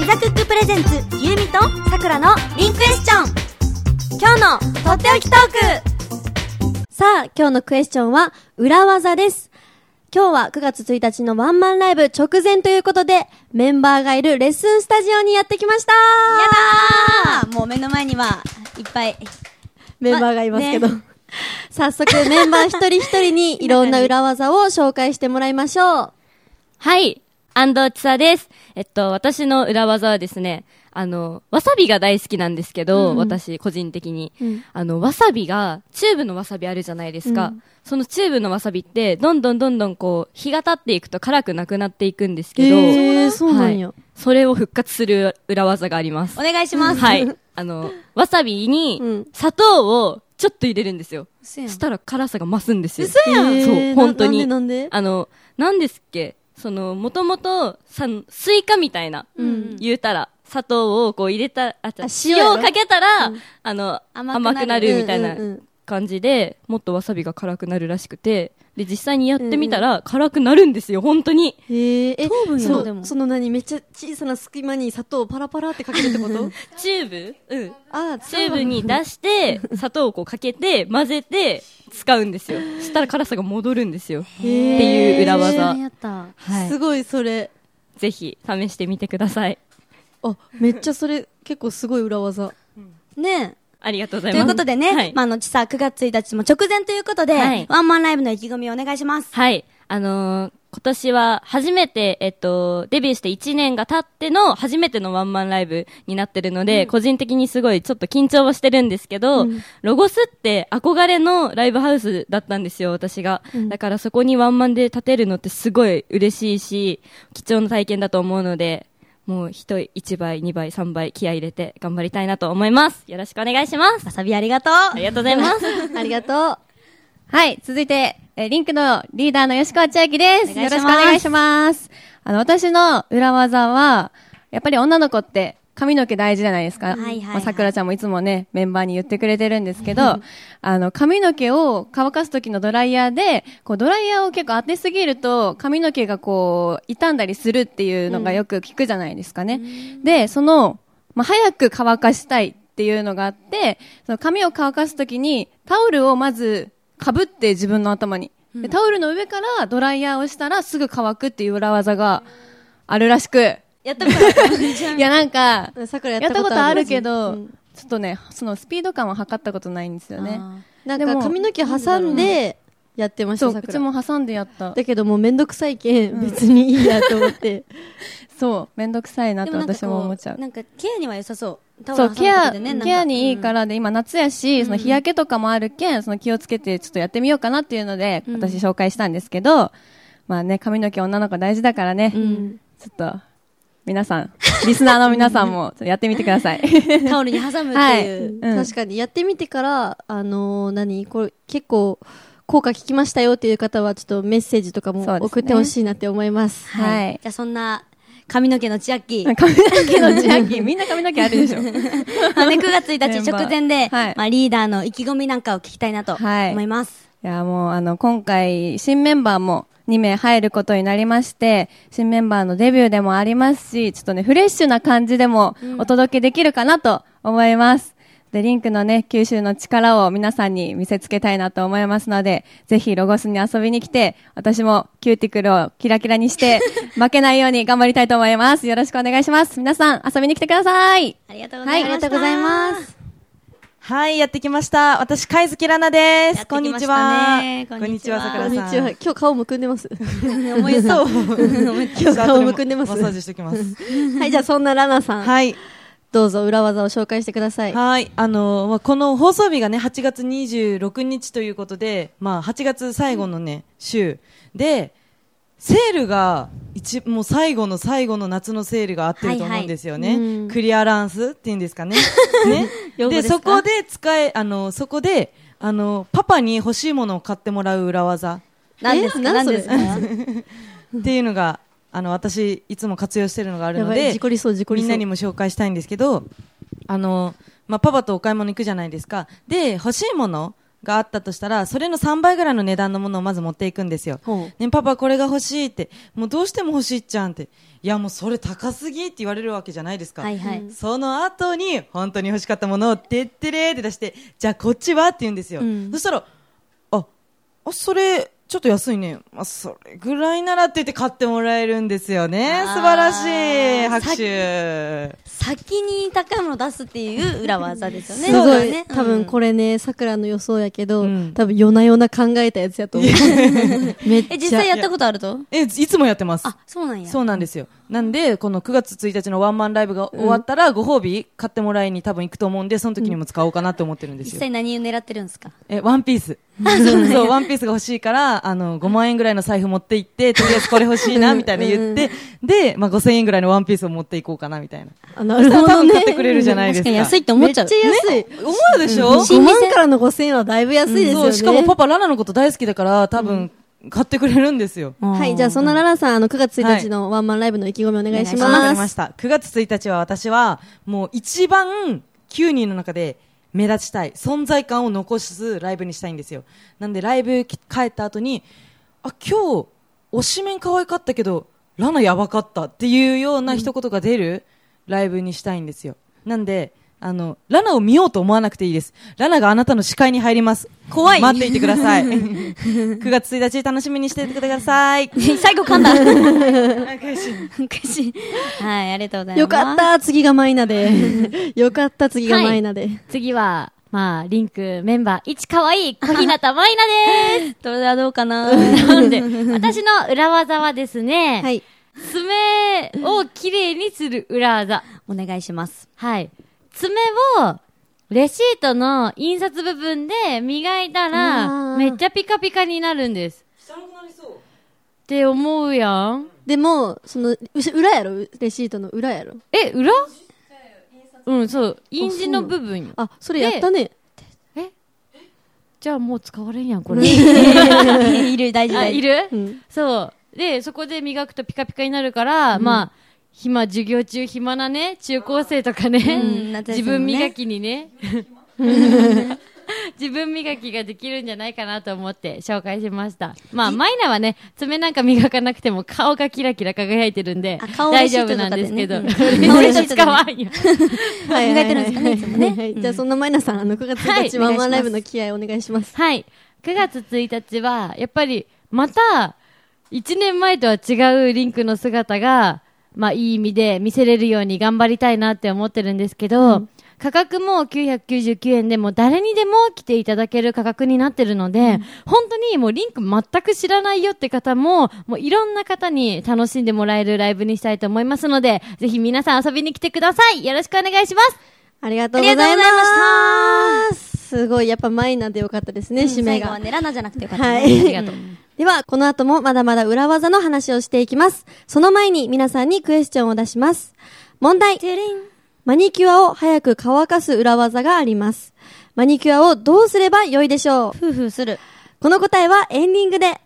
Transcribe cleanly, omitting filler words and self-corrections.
ピザクックプレゼンツゆうみとさくらのリンクエスチョン。今日のとっておきトーク。さあ、今日のクエスチョンは裏技です。今日は9月1日のワンマンライブ直前ということで、メンバーがいるレッスンスタジオにやってきました。 やだー。もう目の前にはいっぱいメンバーがいますけど、ね、早速メンバー一人一人にいろんな裏技を紹介してもらいましょう。 はい、安藤千沙です。私の裏技はですね、わさびが大好きなんですけど、私個人的に、わさびがチューブのわさびあるじゃないですか、そのチューブのわさびってどんどんこう日が経っていくと辛くなくなっていくんですけど、 そうなんや、 はい、それを復活する裏技があります。 お願いします。 はい、わさびに砂糖をちょっと入れるんですよ。そしたら辛さが増すんですよ。 嘘やん。 そう、本当に。 なんでなんですっけ、もともとスイカみたいな、言うたら砂糖をこう入れた塩をかけたら、甘くなるみたいな感じで、もっとわさびが辛くなるらしくて、で実際にやってみたら辛くなるんですよ、本当に。 糖分や。でもそのめっちゃ小さな隙間に砂糖をパラパラってかけるってこと？ チューブ、チューブに出して砂糖をこうかけて混ぜて使うんですよ。そしたら辛さが戻るんですよっていう裏技。はい、 すごいそれ。 ぜひ試してみてください。 あ、めっちゃそれ結構すごい裏技。 ね。 ありがとうございます。 ということでね、 はい、 ちさ9月1日も直前ということで、はい、ワンマンライブの意気込みをお願いします。 はい。今年は初めて、デビューして1年が経っての初めてのワンマンライブになってるので、個人的にすごいちょっと緊張はしてるんですけど、ロゴスって憧れのライブハウスだったんですよ、私が。だからそこにワンマンで立てるのってすごい嬉しいし、貴重な体験だと思うので、もう1倍、2倍、3倍気合い入れて頑張りたいなと思います。よろしくお願いします。 わさびありがとう。 ありがとうございます。 ありがとう。 はい、続いて、リンクのリーダーの吉川千秋です。よろしくお願いします。私の裏技は、やっぱり女の子って髪の毛大事じゃないですか。さくらちゃんもいつもね、メンバーに言ってくれてるんですけど、髪の毛を乾かす時のドライヤーで、こうドライヤーを結構当てすぎると、髪の毛がこう、傷んだりするっていうのがよく聞くじゃないですかね。で、早く乾かしたいっていうのがあって、その髪を乾かす時に、タオルをまず、かぶって自分の頭に、でタオルの上からドライヤーをしたらすぐ乾くっていう裏技があるらしく、 やったことあるいやなんかやったことあるけど、ちょっとねそのスピード感は測ったことないんですよね。 なんか髪の毛挟んでやってました。 そう、口も挟んでやった。 だけどもうめんどくさいけん別にいいやと思ってそうめんどくさいなと私も思っちゃう。 なんかケアには良さそう。 そう、ケアにいいからで、今夏やし、その日焼けとかもあるけん、その気をつけてちょっとやってみようかなっていうので、私紹介したんですけど、まあね、髪の毛女の子大事だからね、ちょっと、皆さん、リスナーの皆さんもやってみてください。 タオルに挟むっていう。 確かに、やってみてから、これ結構、効果聞きましたよっていう方は、ちょっとメッセージとかも送ってほしいなって思います。 はい。じゃあそんな、髪の毛の千秋。 髪の毛の千秋。みんな髪の毛あるでしょ。 9月1日直前で、リーダーの意気込みなんかを聞きたいなと思います。 いや、もう今回、新メンバーも2名入ることになりまして、新メンバーのデビューでもありますし、ちょっとね、フレッシュな感じでもお届けできるかなと思います。で、リンクのね、九州の力を皆さんに見せつけたいなと思いますので、ぜひロゴスに遊びに来て、私もキューティクルをキラキラにして、負けないように頑張りたいと思います。よろしくお願いします。皆さん遊びに来てください。 ありがとうございます。ありがとうございます。 はい、やってきました。私、貝月ラナです。こんにちは。 こんにちは、 さくらさん。 こんにちは。今日顔むくんでます。 思いそう。 今日顔むくんでます。 マッサージしておきます。 はい、じゃあそんなラナさん。 はい。 どうぞ裏技を紹介してください。 はい。この放送日がね、8月26日ということで、8月最後のね、週で、セールが、もう最後の夏のセールがあってると思うんですよね。クリアランスっていうんですかね。ね。で、そこでそこで、パパに欲しいものを買ってもらう裏技。 何ですかっていうのが、私いつも活用してるのがあるので、みんなにも紹介したいんですけど、パパとお買い物行くじゃないですか。で、欲しいものがあったとしたら、それの3倍ぐらいの値段のものをまず持っていくんですよ。ね、パパこれが欲しいって、もうどうしても欲しいっちゃんって。いやもうそれ高すぎって言われるわけじゃないですか。はいはい、その後に本当に欲しかったものをてってれーって出して、じゃあこっちはって言うんですよ。そしたら、それ、ちょっと安いね。それぐらいならって言って買ってもらえるんですよね。素晴らしい。拍手。 先に高いもの出すっていう裏技ですよね。 すごいね。多分これね、桜の予想やけど、多分夜な夜な考えたやつやと思う。 めっちゃ。実際やったことあると？ いつもやってます。 あ、そうなんや。 そうなんですよ。なんで、この9月1日のワンマンライブが終わったら、ご褒美買ってもらいに多分行くと思うんで、その時にも使おうかなと思ってるんですよ。 実際何を狙ってるんですか？ ワンピース。そう、ワンピースが欲しいから、5万円ぐらいの財布持って行って、とりあえずこれ欲しいな、みたいな言って、で、5000円ぐらいのワンピースを持っていこうかな、みたいな。 なるほどね。 多分買ってくれるじゃないですか。 確かに安いって思っちゃう。 めっちゃ安い。 思うでしょ？ 5万からの5000円はだいぶ安いですよね。そう、 しかもパパラナのこと大好きだから、多分、買ってくれるんですよ。 はい、じゃあそんなララさん、9月1日のワンマンライブの意気込みお願いします。 わかりました。9月1日は私は、もう一番9人の中で目立ちたい、存在感を残すライブにしたいんですよ。なんでライブ帰った後に、今日、推しメン可愛かったけど、ラナやばかったっていうような一言が出るライブにしたいんですよ。なんで、ラナを見ようと思わなくていいです。ラナがあなたの視界に入ります。 怖い。 待っていてください。9月1日楽しみにしていてください。 最後噛んだ。 悔しい。 はい、ありがとうございます。 よかった、次がマイナで。よかった、次がマイナで。 次は、リンクメンバー1可愛い小日向マイナです。 それはどうかな。 なんで、私の裏技はですね、 はい。 爪をきれいにする裏技。 お願いします。 はい。爪を、レシートの印刷部分で磨いたら、めっちゃピカピカになるんです。 汚くなりそう。 って思うやん。 でも、裏やろ？レシートの裏やろ？ 裏？うん、そう。印字の部分。 それやったね。 じゃあもう使われんやん、これ。 いる、大事大事。 いる？そう。で、そこで磨くとピカピカになるから、授業中暇なね、中高生とかね、自分磨きにね、自分磨きができるんじゃないかなと思って紹介しました。マイナはね、爪なんか磨かなくても顔がキラキラ輝いてるんで、大丈夫なんですけど、顔レシート使わんよ。 磨いてるんですかね、いつもね。 じゃあそんなマイナさん、9月1日ワンマンライブの気合お願いします。 はい。9月1日は、やっぱり、また、1年前とは違うリンクの姿が、いい意味で見せれるように頑張りたいなって思ってるんですけど、価格も999円でも誰にでも来ていただける価格になってるので、本当にもうリンク全く知らないよって方も、もういろんな方に楽しんでもらえるライブにしたいと思いますので、ぜひ皆さん遊びに来てください。よろしくお願いします。 ありがとうございました。すごい、やっぱマイナでよかったですね、締めが。 最後はね、ラナじゃなくてよかったね。 はい。 ありがとう。 では、この後もまだまだ裏技の話をしていきます。その前に皆さんにクエスチョンを出します。問題。マニキュアを早く乾かす裏技があります。マニキュアをどうすればよいでしょう？ ふうふうする。 この答えはエンディングで。